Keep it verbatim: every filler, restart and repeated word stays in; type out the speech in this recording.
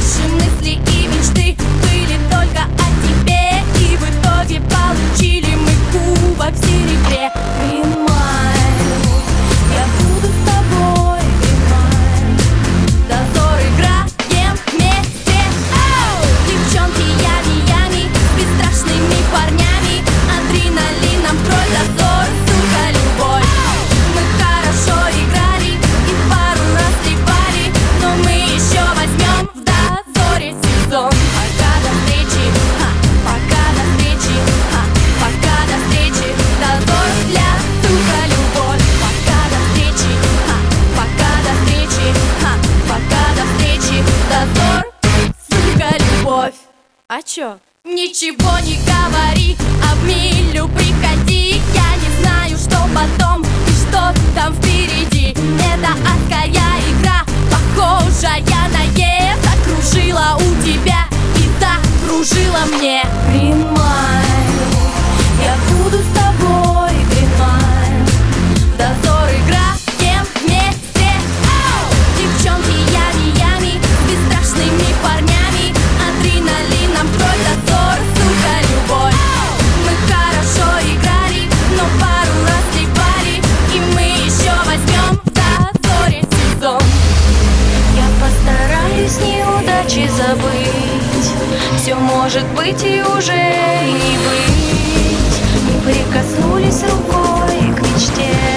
Наши мысли и мечты были только о тебе, и в итоге получили мы кубок в серебре. Green Mile, я буду с тобой, Green Mile. Дозор играем вместе. Оу! Девчонки, ями, ями, с бесстрашными парнями. Адреналином строй дозор, сука, любовь. Мы хорошо играли и пару раз трепали, но мы еще возьмем в дозоре сезон. Пока до встречи, ха, пока до встречи, ха, пока до встречи. Дозор для сука, любовь. Пока до встречи, ха, пока до встречи, ха, пока до встречи. Дозор, сука, любовь. А чё? Ничего не говори, а в милю приходи. Я не знаю, что потом и что там впереди. Это адская игра, похожая на ЕС. Закружила у тебя и закружила мне. Green Mile, я буду с тобой, Green Mile. В дозор играем вместе. Оу! Девчонки, ями, ями, с бесстрашными парнями. Адреналином строй дозор, сука, любовь. Мы хорошо играли, но пару раз трепали, и мы еще возьмем в дозоре сезон. Я постараюсь неудачи забыть. Все может быть и уже не быть. Мы прикоснулись рукой к мечте.